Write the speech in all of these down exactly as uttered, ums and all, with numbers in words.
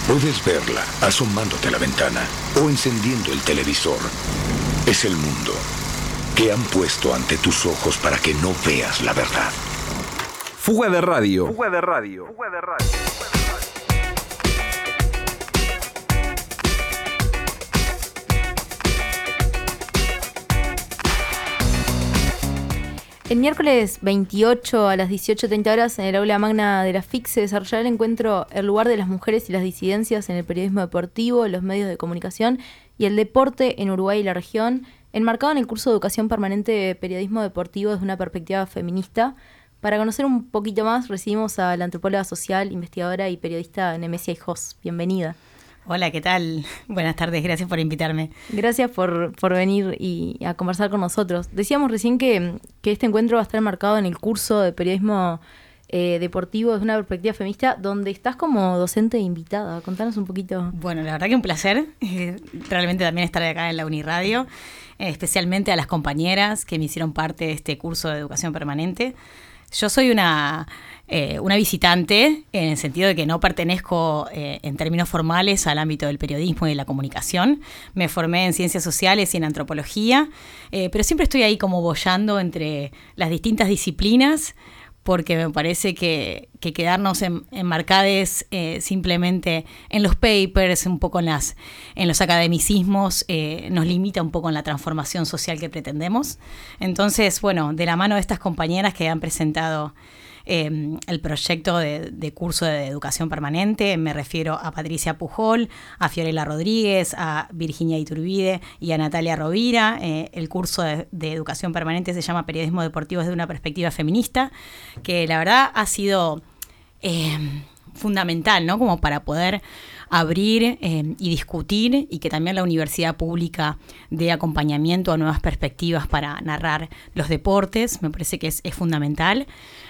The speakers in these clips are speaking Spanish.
Puedes verla asomándote a la ventana o encendiendo el televisor. Es el mundo que han puesto ante tus ojos para que no veas la verdad. Fuga de radio. Fuga de radio. Fuga de radio. El miércoles veintiocho a las dieciocho treinta horas en el aula magna de la F I C se desarrollará el encuentro El lugar de las mujeres y las disidencias en el periodismo deportivo, los medios de comunicación y el deporte en Uruguay y la región, enmarcado en el curso de Educación Permanente de Periodismo Deportivo desde una perspectiva feminista. Para conocer un poquito más recibimos a la antropóloga social, investigadora y periodista Nemesia Hijos. Bienvenida. Hola, ¿qué tal? Buenas tardes, gracias por invitarme. Gracias por, por venir y a conversar con nosotros. Decíamos recién que, que este encuentro va a estar marcado en el curso de periodismo eh, deportivo desde una perspectiva feminista, donde estás como docente invitada. Contanos un poquito. Bueno, la verdad que un placer, eh, realmente también estar acá en la Uniradio, eh, especialmente a las compañeras que me hicieron parte de este curso de educación permanente. Yo soy una, eh, una visitante en el sentido de que no pertenezco eh, en términos formales al ámbito del periodismo y de la comunicación. Me formé en ciencias sociales y en antropología, eh, pero siempre estoy ahí como boyando entre las distintas disciplinas, porque me parece que, que quedarnos en, enmarcades eh, simplemente en los papers, un poco en, las, en los academicismos, eh, nos limita un poco en la transformación social que pretendemos. Entonces, bueno, de la mano de estas compañeras que han presentado eh, el proyecto de, de curso de educación permanente, me refiero a Patricia Pujol, a Fiorella Rodríguez, a Virginia Iturbide y a Natalia Rovira. Eh, el curso de, de educación permanente se llama Periodismo Deportivo desde una perspectiva feminista, que la verdad ha sido eh, fundamental, ¿no? Como para poder abrir eh, y discutir, y que también la universidad pública dé acompañamiento a nuevas perspectivas para narrar los deportes. Me parece que es, es fundamental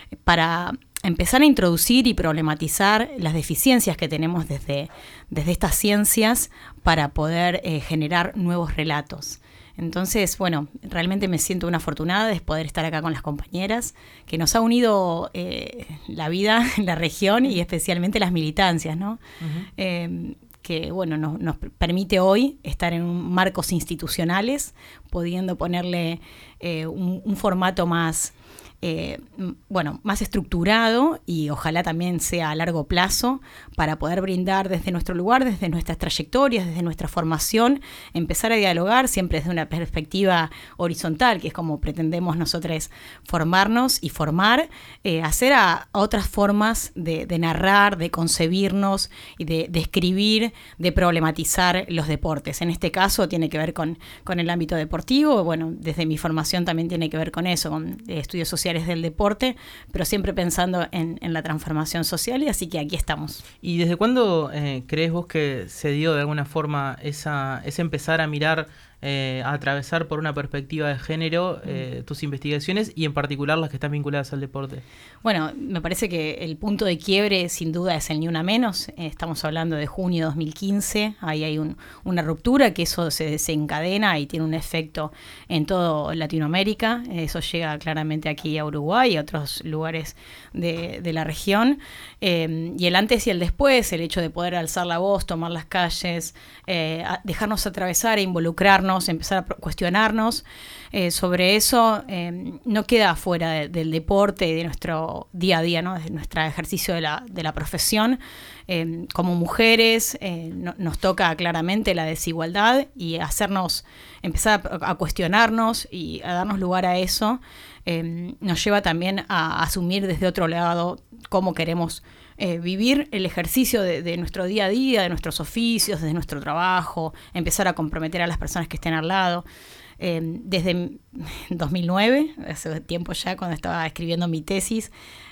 para empezar a introducir y problematizar las deficiencias que tenemos desde, desde estas ciencias para poder eh, generar nuevos relatos. Entonces, bueno, realmente me siento una afortunada de poder estar acá con las compañeras, que nos ha unido eh, la vida en la región y especialmente las militancias, ¿no? Uh-huh. Eh, que, bueno, nos, nos permite hoy estar en un marcos institucionales, pudiendo ponerle eh, un, un formato más... Eh, bueno, más estructurado y ojalá también sea a largo plazo para poder brindar desde nuestro lugar, desde nuestras trayectorias, desde nuestra formación, empezar a dialogar siempre desde una perspectiva horizontal, que es como pretendemos nosotros formarnos y formar, eh, hacer a, a otras formas de, de narrar, de concebirnos y de, de escribir, de problematizar los deportes. En este caso tiene que ver con, con el ámbito deportivo. Bueno, desde mi formación también tiene que ver con eso, con eh, estudios sociales del deporte, pero siempre pensando en, en la transformación social, y así que aquí estamos. ¿Y desde cuándo eh, crees vos que se dio de alguna forma esa, ese empezar a mirar, eh, a atravesar por una perspectiva de género eh, tus investigaciones y en particular las que están vinculadas al deporte? Bueno, me parece que el punto de quiebre sin duda es el Ni Una Menos. Eh, estamos hablando de junio de dos mil quince, ahí hay un, una ruptura que eso se desencadena y tiene un efecto en toda Latinoamérica. Eso llega claramente aquí a Uruguay y a otros lugares de, de la región. Eh, y el antes y el después, el hecho de poder alzar la voz, tomar las calles, eh, a dejarnos atravesar e involucrarnos, empezar a cuestionarnos eh, sobre eso, eh, no queda fuera de, del deporte y de nuestro día a día, ¿no? De nuestro ejercicio de la, de la profesión. Eh, como mujeres eh, no, nos toca claramente la desigualdad y hacernos, empezar a, a cuestionarnos y a darnos lugar a eso, eh, nos lleva también a asumir desde otro lado cómo queremos Eh, vivir el ejercicio de, de nuestro día a día, de nuestros oficios, de nuestro trabajo, empezar a comprometer a las personas que estén al lado. Eh, desde dos mil nueve, hace tiempo ya, cuando estaba escribiendo mi tesis,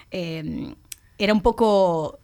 eh, era un poco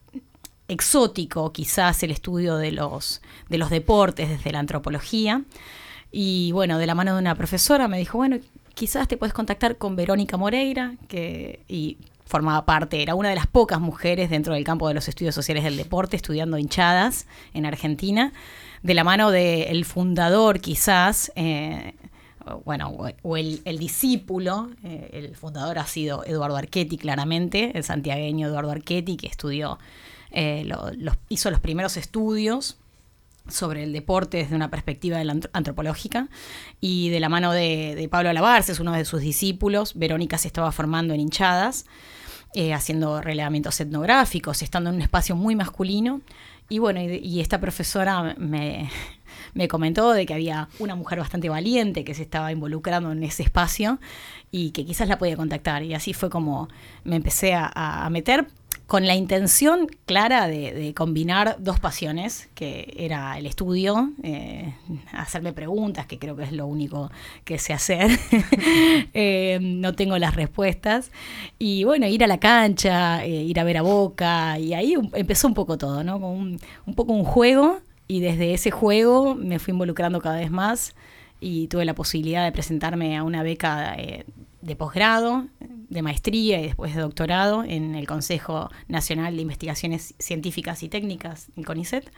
exótico quizás el estudio de los, de los deportes desde la antropología. Y bueno, de la mano de una profesora me dijo, bueno, quizás te puedes contactar con Verónica Moreira, que... y formaba parte, era una de las pocas mujeres dentro del campo de los estudios sociales del deporte, estudiando hinchadas en Argentina, de la mano del fundador quizás, eh, bueno, o el, el discípulo, eh, el fundador ha sido Eduardo Archetti claramente, el santiagueño Eduardo Archetti, que estudió eh, lo, los, hizo los primeros estudios sobre el deporte desde una perspectiva de la antropológica, y de la mano de, de Pablo Alabarces, uno de sus discípulos, Verónica se estaba formando en hinchadas, eh, haciendo relevamientos etnográficos, estando en un espacio muy masculino. Y bueno, y, y esta profesora me, me comentó de que había una mujer bastante valiente que se estaba involucrando en ese espacio y que quizás la podía contactar. Y así fue como me empecé a, a meter, con la intención clara de, de combinar dos pasiones, que era el estudio, eh, hacerme preguntas, que creo que es lo único que sé hacer. eh, no tengo las respuestas. Y bueno, ir a la cancha, eh, ir a ver a Boca, y ahí empezó un poco todo, ¿no? Como un, un poco un juego, y desde ese juego me fui involucrando cada vez más y tuve la posibilidad de presentarme a una beca eh, de posgrado, de maestría y después de doctorado en el Consejo Nacional de Investigaciones Científicas y Técnicas, el CONICET.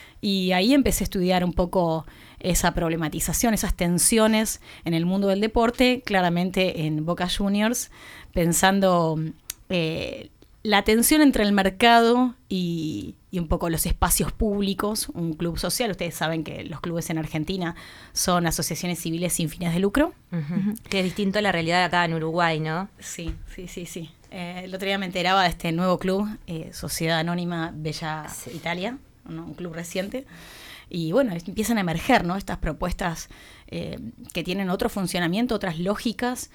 Y ahí empecé a estudiar un poco esa problematización, esas tensiones en el mundo del deporte, claramente en Boca Juniors, pensando eh, la tensión entre el mercado y, y un poco los espacios públicos, un club social. Ustedes saben que los clubes en Argentina son asociaciones civiles sin fines de lucro. Uh-huh. Que es distinto a la realidad acá en Uruguay, ¿no? Sí, sí, sí, sí. Eh, el otro día me enteraba de este nuevo club, eh, Sociedad Anónima Bella sí. Italia, ¿no? Un club reciente. Y bueno, empiezan a emerger, ¿no? Estas propuestas eh, que tienen otro funcionamiento, otras lógicas.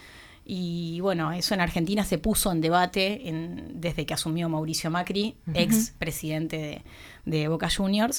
Y bueno, eso en Argentina se puso en debate en, desde que asumió Mauricio Macri, uh-huh. ex presidente de, de Boca Juniors.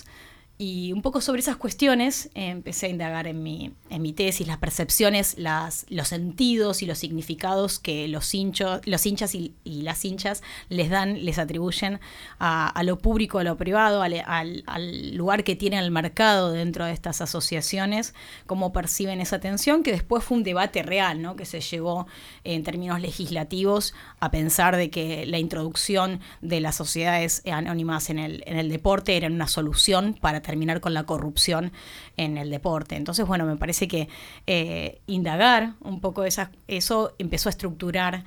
Y un poco sobre esas cuestiones eh, empecé a indagar en mi, en mi tesis, las percepciones, las, los sentidos y los significados que los, hinchos, los hinchas y, y las hinchas les dan, les atribuyen a, a lo público, a lo privado, al, al, al lugar que tiene el mercado dentro de estas asociaciones, cómo perciben esa tensión, que después fue un debate real, ¿no? Que se llegó en términos legislativos a pensar de que la introducción de las sociedades anónimas en el, en el deporte era una solución para terminar con la corrupción en el deporte. Entonces, bueno, me parece que eh, indagar un poco esa, eso empezó a estructurar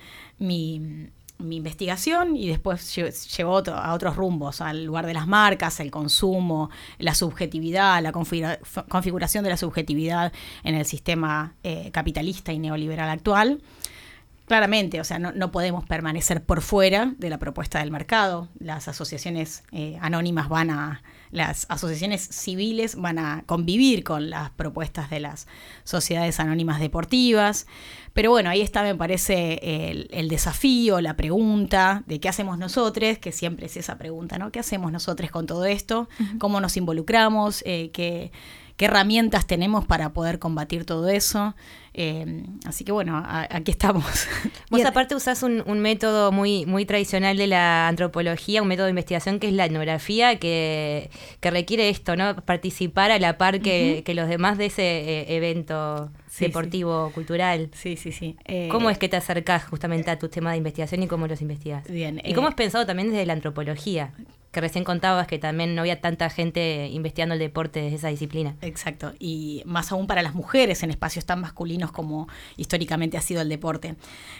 mi, mi investigación y después llevó otro, a otros rumbos, al lugar de las marcas, el consumo, la subjetividad, la configura, configuración de la subjetividad en el sistema eh, capitalista y neoliberal actual. Claramente, o sea, no, no podemos permanecer por fuera de la propuesta del mercado. Las asociaciones eh, anónimas van a, las asociaciones civiles van a convivir con las propuestas de las sociedades anónimas deportivas. Pero bueno, ahí está, me parece, el, el desafío, la pregunta de qué hacemos nosotros, que siempre es esa pregunta, ¿no? ¿Qué hacemos nosotros con todo esto? Uh-huh. ¿Cómo nos involucramos? Eh, ¿qué, qué herramientas tenemos para poder combatir todo eso? Eh, así que bueno, a, aquí estamos. Vos aparte usás un, un método muy, muy tradicional de la antropología, un método de investigación que es la etnografía, que, que requiere esto, ¿no? Participar a la par que, uh-huh. que los demás de ese eh, evento sí, deportivo, sí. cultural. Sí, sí, sí. Eh, ¿Cómo es que te acercás justamente a tus temas de investigación y cómo los investigás? Bien. ¿Y eh, cómo has pensado también desde la antropología? Que recién contabas que también no había tanta gente investigando el deporte desde esa disciplina. Exacto, y más aún para las mujeres en espacios tan masculinos como históricamente ha sido el deporte.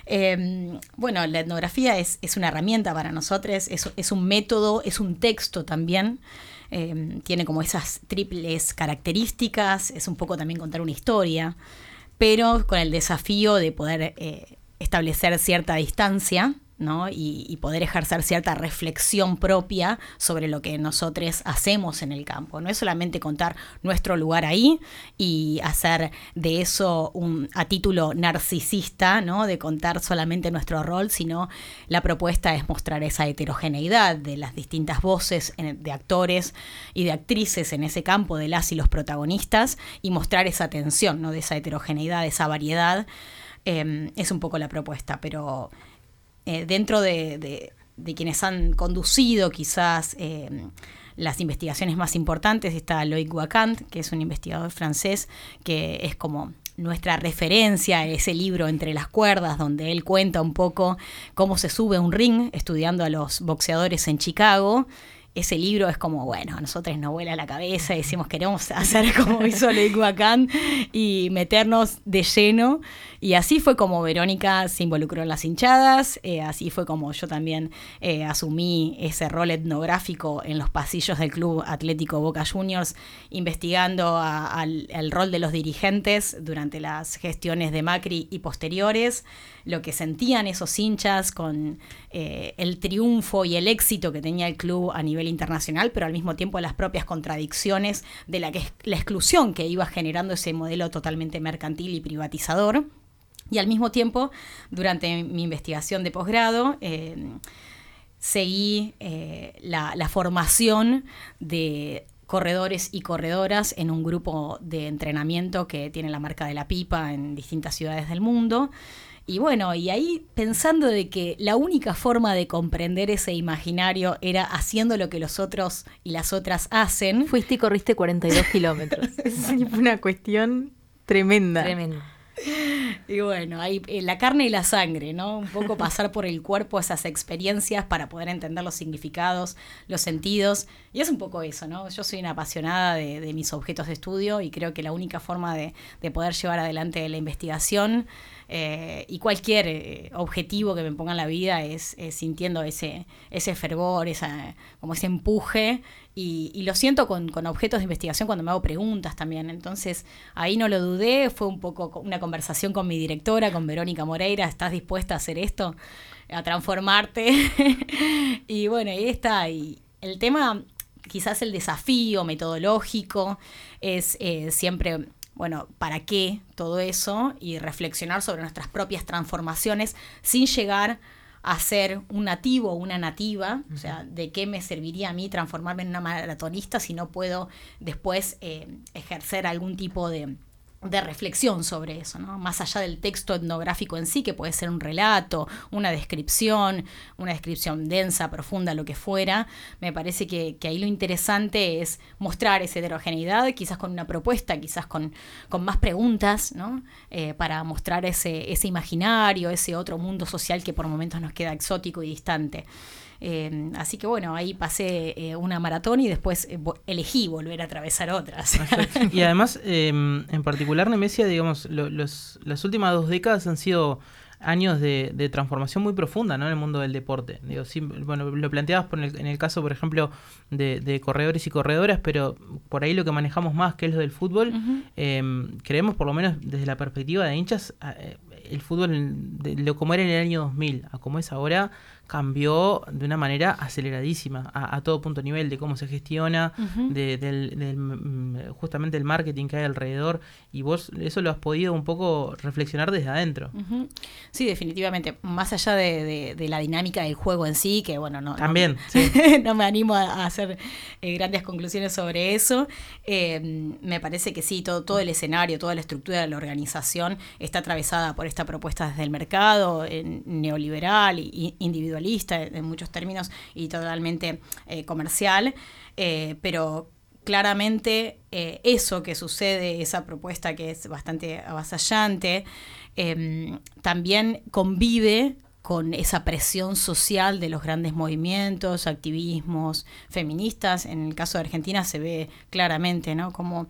Eh, bueno, la etnografía es, es una herramienta para nosotros, es, es un método, es un texto también. Eh, tiene como esas triples características, es un poco también contar una historia, pero con el desafío de poder eh, establecer cierta distancia, ¿no? Y, y poder ejercer cierta reflexión propia sobre lo que nosotros hacemos en el campo. No es solamente contar nuestro lugar ahí y hacer de eso un, a título narcisista, ¿no? De contar solamente nuestro rol, sino la propuesta es mostrar esa heterogeneidad de las distintas voces en, de actores y de actrices en ese campo, de las y los protagonistas, y mostrar esa tensión, ¿no? De esa heterogeneidad, de esa variedad. Eh, es un poco la propuesta, pero Eh, dentro de, de, de quienes han conducido quizás eh, las investigaciones más importantes está Loïc Wacant, que es un investigador francés que es como nuestra referencia, ese libro Entre las cuerdas, donde él cuenta un poco cómo se sube a un ring estudiando a los boxeadores en Chicago ese libro es como, bueno, a nosotros nos vuela la cabeza y decimos queremos hacer como hizo Leigh Khan y meternos de lleno. Y así fue como Verónica se involucró en las hinchadas, eh, así fue como yo también eh, asumí ese rol etnográfico en los pasillos del Club Atlético Boca Juniors, investigando a, a, el rol de los dirigentes durante las gestiones de Macri y posteriores, lo que sentían esos hinchas con eh, el triunfo y el éxito que tenía el club a nivel internacional, pero al mismo tiempo las propias contradicciones de la, que, la exclusión que iba generando ese modelo totalmente mercantil y privatizador. Y al mismo tiempo, durante mi investigación de posgrado, eh, seguí eh, la, la formación de corredores y corredoras en un grupo de entrenamiento que tiene la marca de la pipa en distintas ciudades del mundo. Y bueno, y ahí pensando de que la única forma de comprender ese imaginario era haciendo lo que los otros y las otras hacen. Fuiste y corriste cuarenta y dos kilómetros. Fue una cuestión tremenda. Tremendo. Y bueno, ahí eh, la carne y la sangre, ¿no? Un poco pasar por el cuerpo esas experiencias para poder entender los significados, los sentidos. Y es un poco eso, ¿no? Yo soy una apasionada de, de mis objetos de estudio y creo que la única forma de, de poder llevar adelante la investigación eh, y cualquier eh, objetivo que me ponga en la vida es, es sintiendo ese, ese fervor, esa, como ese empuje. Y, y lo siento con, con objetos de investigación cuando me hago preguntas también. Entonces, ahí no lo dudé, fue un poco una conversación con mi directora, con Verónica Moreira, ¿estás dispuesta a hacer esto? A transformarte. Y bueno, ahí está. Y el tema, quizás el desafío metodológico, es eh, siempre, bueno, ¿para qué todo eso? Y reflexionar sobre nuestras propias transformaciones sin llegar a ser un nativo o una nativa, uh-huh. O sea, ¿de qué me serviría a mí transformarme en una maratonista si no puedo después eh, ejercer algún tipo de, de reflexión sobre eso, ¿no? Más allá del texto etnográfico en sí, que puede ser un relato, una descripción, una descripción densa, profunda, lo que fuera, me parece que, que ahí lo interesante es mostrar esa heterogeneidad, quizás con una propuesta, quizás con, con más preguntas, ¿no? Eh, para mostrar ese, ese imaginario, ese otro mundo social que por momentos nos queda exótico y distante. Eh, así que bueno, ahí pasé eh, una maratón y después eh, vo- elegí volver a atravesar otras. Y además, eh, en particular, Nemesia, digamos, lo, los, las últimas dos décadas han sido años de, de transformación muy profunda, ¿no? En el mundo del deporte. Digo, sí, bueno, lo planteabas por el, en el caso, por ejemplo, de, de corredores y corredoras, pero por ahí lo que manejamos más, que es lo del fútbol, uh-huh. eh, creemos, por lo menos desde la perspectiva de hinchas, eh, el fútbol, de lo como era en el año dos mil a como es ahora, cambió de una manera aceleradísima a, a todo punto nivel de cómo se gestiona, uh-huh. de, del, del, justamente el marketing que hay alrededor, y vos eso lo has podido un poco reflexionar desde adentro. Uh-huh. Sí, definitivamente, más allá de, de, de la dinámica del juego en sí, que bueno, no, También, no, sí. no me animo a, a hacer eh, grandes conclusiones sobre eso, eh, me parece que sí, todo, todo el escenario, toda la estructura de la organización está atravesada por esta propuesta desde el mercado, eh, neoliberal y individual en muchos términos y totalmente eh, comercial, eh, pero claramente eh, eso que sucede, esa propuesta que es bastante avasallante, eh, también convive con esa presión social de los grandes movimientos, activismos feministas. En el caso de Argentina se ve claramente, ¿no? Cómo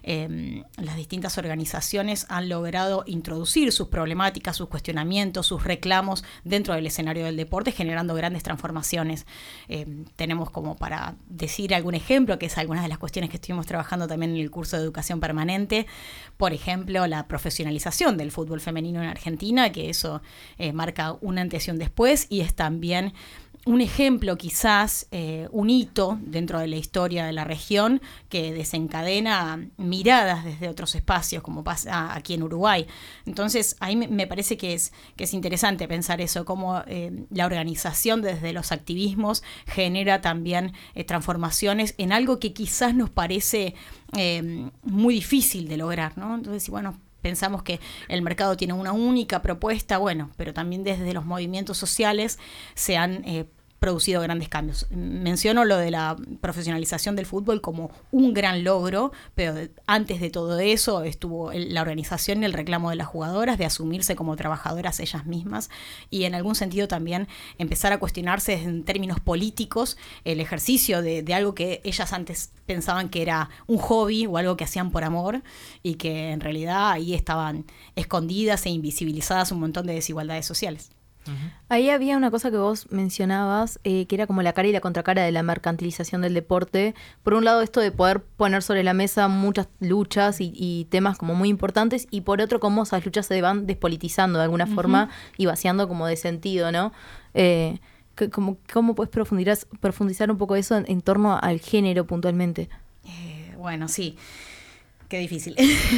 eh, las distintas organizaciones han logrado introducir sus problemáticas, sus cuestionamientos, sus reclamos dentro del escenario del deporte, generando grandes transformaciones. Eh, tenemos como para decir algún ejemplo, que es algunas de las cuestiones que estuvimos trabajando también en el curso de educación permanente, por ejemplo, la profesionalización del fútbol femenino en Argentina, que eso eh, marca una antes y un después, y es también un ejemplo, quizás eh, un hito dentro de la historia de la región que desencadena miradas desde otros espacios, como pasa aquí en Uruguay. Entonces, ahí me, me parece que es, que es interesante pensar eso, cómo eh, la organización desde los activismos genera también eh, transformaciones en algo que quizás nos parece eh, muy difícil de lograr, ¿no? Entonces, bueno, pensamos que el mercado tiene una única propuesta, bueno, pero también desde los movimientos sociales se han eh, producido grandes cambios. Menciono lo de la profesionalización del fútbol como un gran logro, pero antes de todo eso estuvo el, la organización y el reclamo de las jugadoras de asumirse como trabajadoras ellas mismas y en algún sentido también empezar a cuestionarse en términos políticos el ejercicio de, de algo que ellas antes pensaban que era un hobby o algo que hacían por amor y que en realidad ahí estaban escondidas e invisibilizadas un montón de desigualdades sociales. Uh-huh. Ahí había una cosa que vos mencionabas, eh, que era como la cara y la contracara de la mercantilización del deporte. Por un lado, esto de poder poner sobre la mesa muchas luchas y, y temas como muy importantes, y por otro, cómo esas luchas se van despolitizando de alguna uh-huh. forma y vaciando como de sentido, ¿no? Eh, ¿Cómo, cómo puedes profundizar, profundizar un poco eso en, en torno al género puntualmente? Eh, bueno, sí. Qué difícil.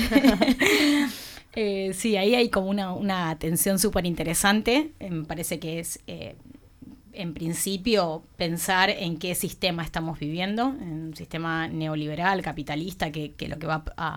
Eh, sí, ahí hay como una, una tensión súper interesante. Eh, me parece que es, eh, en principio, pensar en qué sistema estamos viviendo, en un sistema neoliberal, capitalista, que, que lo que va a,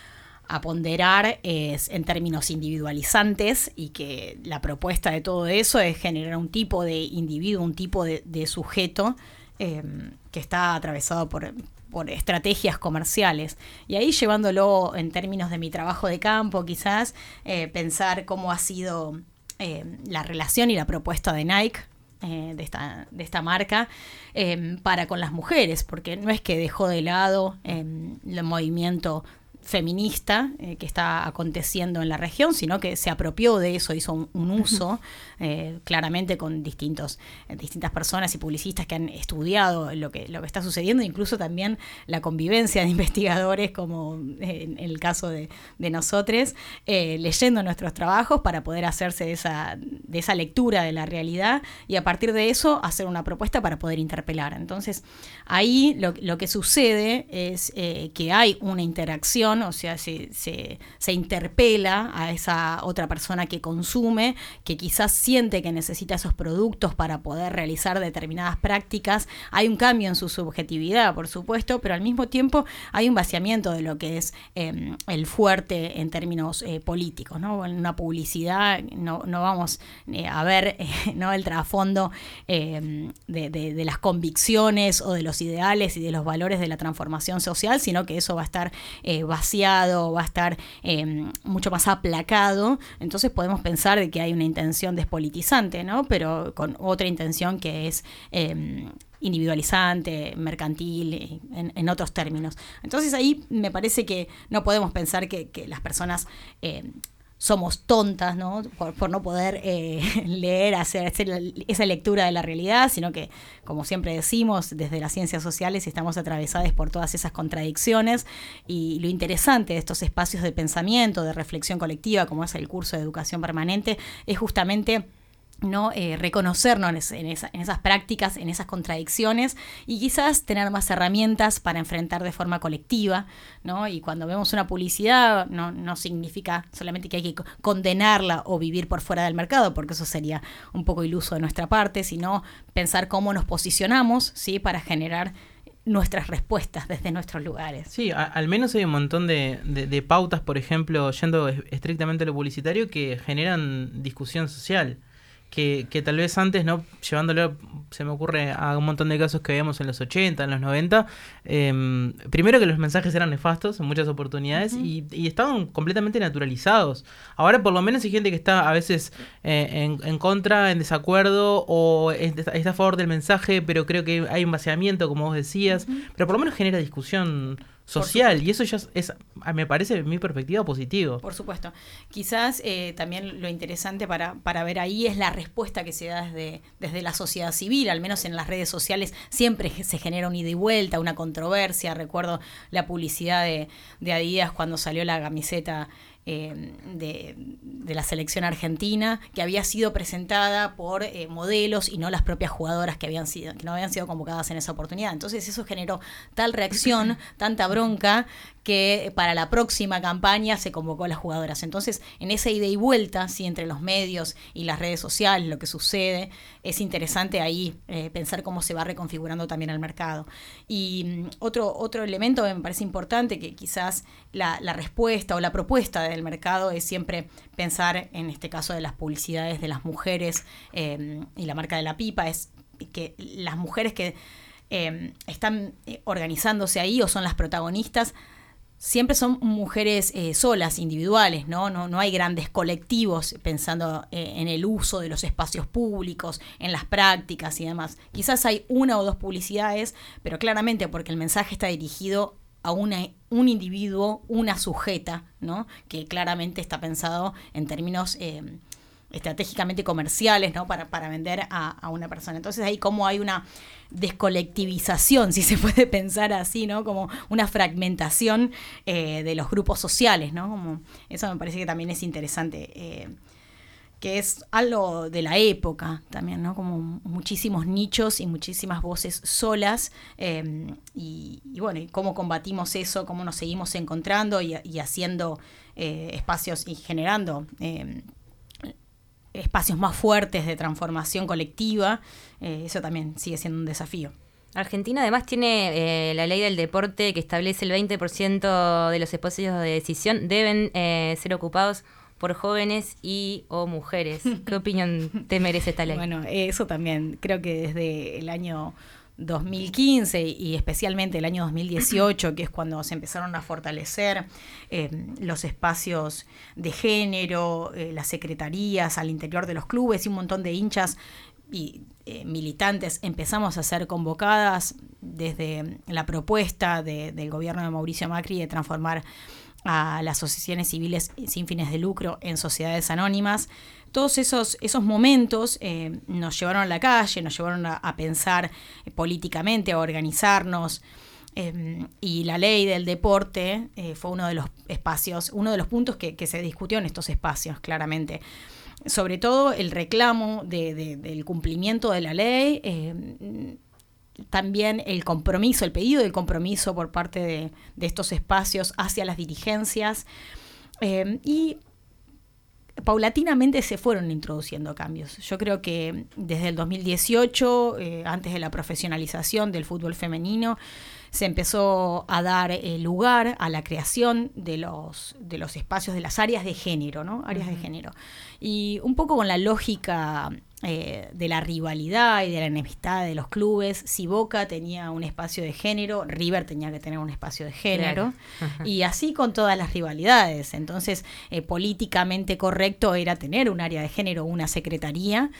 a ponderar es en términos individualizantes y que la propuesta de todo eso es generar un tipo de individuo, un tipo de, de sujeto eh, que está atravesado por... por estrategias comerciales. Y ahí llevándolo en términos de mi trabajo de campo, quizás, eh, pensar cómo ha sido eh, la relación y la propuesta de Nike, eh, de, esta, de esta marca, eh, para con las mujeres, porque no es que dejó de lado eh, el movimiento feminista eh, que está aconteciendo en la región, sino que se apropió de eso, hizo un, un uso eh, claramente con distintos eh, distintas personas y publicistas que han estudiado lo que lo que está sucediendo, incluso también la convivencia de investigadores, como eh, en el caso de, de nosotros, eh, leyendo nuestros trabajos para poder hacerse de esa, de esa lectura de la realidad y a partir de eso hacer una propuesta para poder interpelar. Entonces, ahí lo, lo que sucede es eh, que hay una interacción, o sea, se, se, se interpela a esa otra persona que consume, que quizás siente que necesita esos productos para poder realizar determinadas prácticas. Hay un cambio en su subjetividad, por supuesto, pero al mismo tiempo hay un vaciamiento de lo que es eh, el fuerte en términos eh, políticos, ¿no? En una publicidad no, no vamos eh, a ver eh, ¿no? el trasfondo eh, de, de, de las convicciones o de los ideales y de los valores de la transformación social, sino que eso va a estar eh, vaciado, va a estar eh, mucho más aplacado. Entonces podemos pensar de que hay una intención despolitizante, ¿no? Pero con otra intención que es eh, individualizante, mercantil, en, en otros términos. Entonces ahí me parece que no podemos pensar que, que las personas eh, somos tontas, ¿no? Por, por no poder eh, leer, hacer, hacer esa lectura de la realidad, sino que, como siempre decimos, desde las ciencias sociales estamos atravesadas por todas esas contradicciones y lo interesante de estos espacios de pensamiento, de reflexión colectiva, como es el curso de educación permanente, es justamente no eh, reconocernos en, esa, en esas prácticas, en esas contradicciones y quizás tener más herramientas para enfrentar de forma colectiva, ¿no? Y cuando vemos una publicidad no, no significa solamente que hay que condenarla o vivir por fuera del mercado, porque eso sería un poco iluso de nuestra parte, sino pensar cómo nos posicionamos, ¿sí? Para generar nuestras respuestas desde nuestros lugares. Sí, a, al menos hay un montón de, de, de pautas, por ejemplo, yendo estrictamente a lo publicitario, que generan discusión social. Que, que tal vez antes, ¿no? Llevándolo, se me ocurre a un montón de casos que veíamos en los ochenta, en los noventa, eh, primero que los mensajes eran nefastos en muchas oportunidades uh-huh. y, y estaban completamente naturalizados. Ahora por lo menos hay gente que está a veces eh, en, en contra, en desacuerdo o está, está a favor del mensaje, pero creo que hay un vaciamiento, como vos decías, uh-huh. pero por lo menos genera discusión social, y eso ya es, me parece, en mi perspectiva, positivo. Por supuesto. Quizás eh, también lo interesante para, para ver ahí es la respuesta que se da desde, desde la sociedad civil, al menos en las redes sociales siempre se genera un ida y vuelta, una controversia. Recuerdo la publicidad de, de Adidas cuando salió la camiseta Eh, de, de la selección argentina, que había sido presentada por eh, modelos y no las propias jugadoras que habían sido, que no habían sido convocadas en esa oportunidad. Entonces eso generó tal reacción, tanta bronca, que para la próxima campaña se convocó a las jugadoras. Entonces, en esa ida y vuelta, sí, entre los medios y las redes sociales, lo que sucede, es interesante ahí eh, pensar cómo se va reconfigurando también el mercado. Y mm, otro, otro elemento que me parece importante, que quizás la, la respuesta o la propuesta del mercado es siempre pensar, en este caso de las publicidades de las mujeres eh, y la marca de la pipa, es que las mujeres que eh, están organizándose ahí o son las protagonistas, siempre son mujeres eh, solas, individuales, ¿no? No, no hay grandes colectivos pensando eh, en el uso de los espacios públicos, en las prácticas y demás. Quizás hay una o dos publicidades, pero claramente porque el mensaje está dirigido a una, un individuo, una sujeta, ¿no? Que claramente está pensado en términos eh, estratégicamente comerciales, ¿no? Para, para vender a, a una persona. Entonces ahí como hay una descolectivización, si se puede pensar así, ¿no? Como una fragmentación eh, de los grupos sociales, ¿no? Como eso me parece que también es interesante, eh, que es algo de la época también, ¿no? Como muchísimos nichos y muchísimas voces solas, eh, y, y bueno, y cómo combatimos eso, cómo nos seguimos encontrando y, y haciendo eh, espacios y generando eh, espacios más fuertes de transformación colectiva, eh, eso también sigue siendo un desafío. Argentina además tiene eh, la ley del deporte que establece el veinte por ciento de los espacios de decisión deben eh, ser ocupados por jóvenes y o mujeres. ¿Qué opinión te merece esta ley? Bueno, eso también, creo que desde el año dos mil quince y especialmente el año dos mil dieciocho, que es cuando se empezaron a fortalecer eh, los espacios de género, eh, las secretarías al interior de los clubes y un montón de hinchas y eh, militantes empezamos a ser convocadas desde la propuesta de, del gobierno de Mauricio Macri de transformar a las asociaciones civiles sin fines de lucro en sociedades anónimas. Todos esos, esos momentos eh, nos llevaron a la calle, nos llevaron a, a pensar eh, políticamente, a organizarnos, eh, y la ley del deporte eh, fue uno de los espacios, uno de los puntos que, que se discutió en estos espacios, claramente. Sobre todo el reclamo de, de, del cumplimiento de la ley, eh, también el compromiso, el pedido del compromiso por parte de, de estos espacios hacia las dirigencias, eh, y paulatinamente se fueron introduciendo cambios. Yo creo que desde el dos mil dieciocho, eh, antes de la profesionalización del fútbol femenino, se empezó a dar eh, lugar a la creación de los, de los espacios, de las áreas de género, ¿no? Áreas uh-huh. de género. Y un poco con la lógica eh, de la rivalidad y de la enemistad de los clubes. Si Boca tenía un espacio de género, River tenía que tener un espacio de género. Claro. Uh-huh. Y así con todas las rivalidades. Entonces, eh, políticamente correcto era tener un área de género, una secretaría.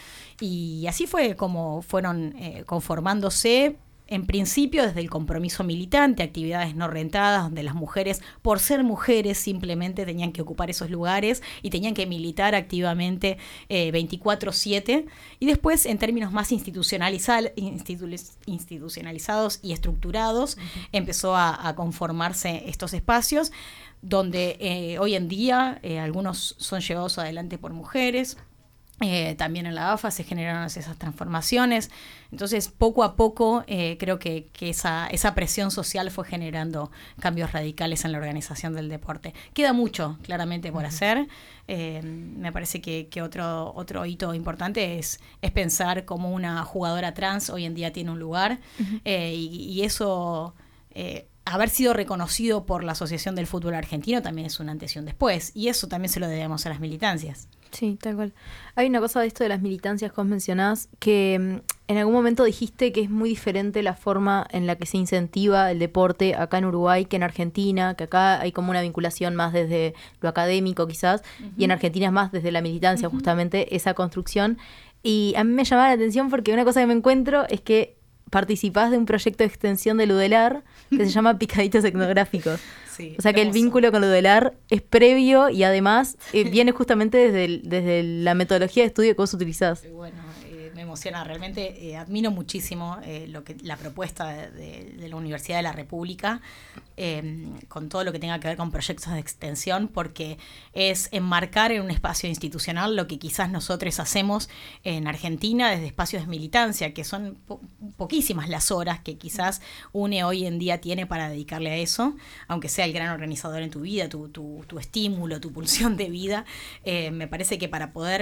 Y así fue como fueron eh, conformándose, en principio desde el compromiso militante, actividades no rentadas, donde las mujeres, por ser mujeres, simplemente tenían que ocupar esos lugares y tenían que militar activamente eh, veinticuatro siete. Y después, en términos más institucionaliza- institu- institucionalizados y estructurados, uh-huh. empezó a, a conformarse estos espacios, donde eh, hoy en día eh, algunos son llevados adelante por mujeres. Eh, también en la A F A se generaron esas transformaciones. Entonces, poco a poco, eh, creo que, que esa, esa presión social fue generando cambios radicales en la organización del deporte. Queda mucho, claramente, por uh-huh. hacer. Eh, me parece que, que otro, otro hito importante es, es pensar cómo una jugadora trans hoy en día tiene un lugar. Uh-huh. Eh, y, y eso... Eh, haber sido reconocido por la Asociación del Fútbol Argentino también es un antes y un después. Y eso también se lo debemos a las militancias. Sí, tal cual. Hay una cosa de esto de las militancias que vos mencionás, que en algún momento dijiste que es muy diferente la forma en la que se incentiva el deporte acá en Uruguay que en Argentina, que acá hay como una vinculación más desde lo académico quizás, uh-huh. y en Argentina es más desde la militancia, uh-huh. justamente esa construcción. Y a mí me llamaba la atención porque una cosa que me encuentro es que participás de un proyecto de extensión de Ludelar que se llama Picaditos Etnográficos. Sí, o sea que hermoso. El vínculo con Ludelar es previo y además eh, viene justamente desde, el, desde la metodología de estudio que vos utilizás. Bueno, eh, me emociona, realmente eh, admiro muchísimo eh, lo que la propuesta de, de, de la Universidad de la República, eh, con todo lo que tenga que ver con proyectos de extensión, porque es enmarcar en un espacio institucional lo que quizás nosotros hacemos en Argentina desde espacios de militancia, que son po- poquísimas las horas que quizás UNE hoy en día tiene para dedicarle a eso, aunque sea el gran organizador en tu vida, tu, tu, tu estímulo, tu pulsión de vida. Eh, me parece que para poder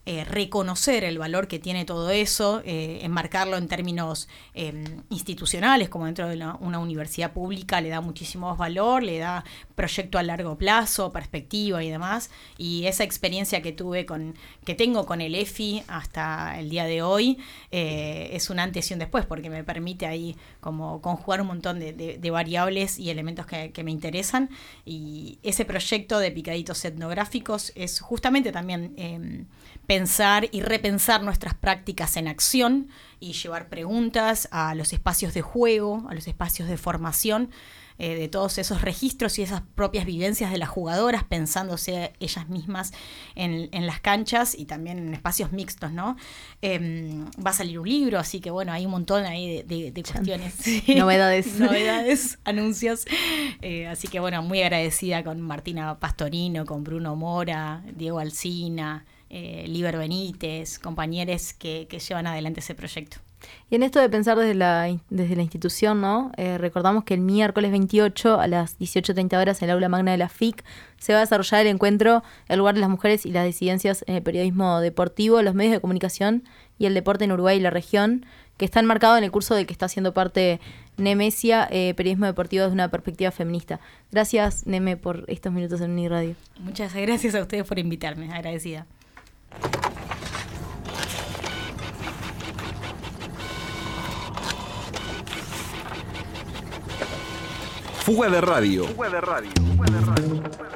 eh, reconocer el valor que tiene todo eso, eh, enmarcarlo en términos eh, institucionales, como dentro de la, una universidad pública le da muchísimo más valor, le da proyecto a largo plazo, perspectiva y demás, y esa experiencia que tuve con, que tengo con el E F I hasta el día de hoy, eh, es un antes y un después, porque me permite ahí como conjugar un montón de, de, de variables y elementos que, que me interesan, y ese proyecto de picaditos etnográficos es justamente también eh, pensar y repensar nuestras prácticas en acción y llevar preguntas a los espacios de juego, a los espacios de formación, eh, de todos esos registros y esas propias vivencias de las jugadoras, pensándose ellas mismas en, en las canchas y también en espacios mixtos, ¿no? Eh, va a salir un libro, así que bueno, hay un montón ahí de, de, de cuestiones. Sí. Novedades. Novedades, anuncios. Eh, así que bueno, muy agradecida con Martina Pastorino, con Bruno Mora, Diego Alsina, eh, Liber Benítez, compañeros que, que llevan adelante ese proyecto. Y en esto de pensar desde la, desde la institución, ¿no? Eh, recordamos que el miércoles veintiocho a las dieciocho treinta horas en el aula magna de la F I C se va a desarrollar el encuentro El lugar de las mujeres y las disidencias en el periodismo deportivo, los medios de comunicación y el deporte en Uruguay y la región, que está enmarcado en el curso del que está haciendo parte Nemesia, eh, periodismo deportivo desde una perspectiva feminista. Gracias, Neme, por estos minutos en Uniradio. Muchas gracias a ustedes por invitarme, agradecida. Fuga de radio. Fuga de radio. Fuga de radio.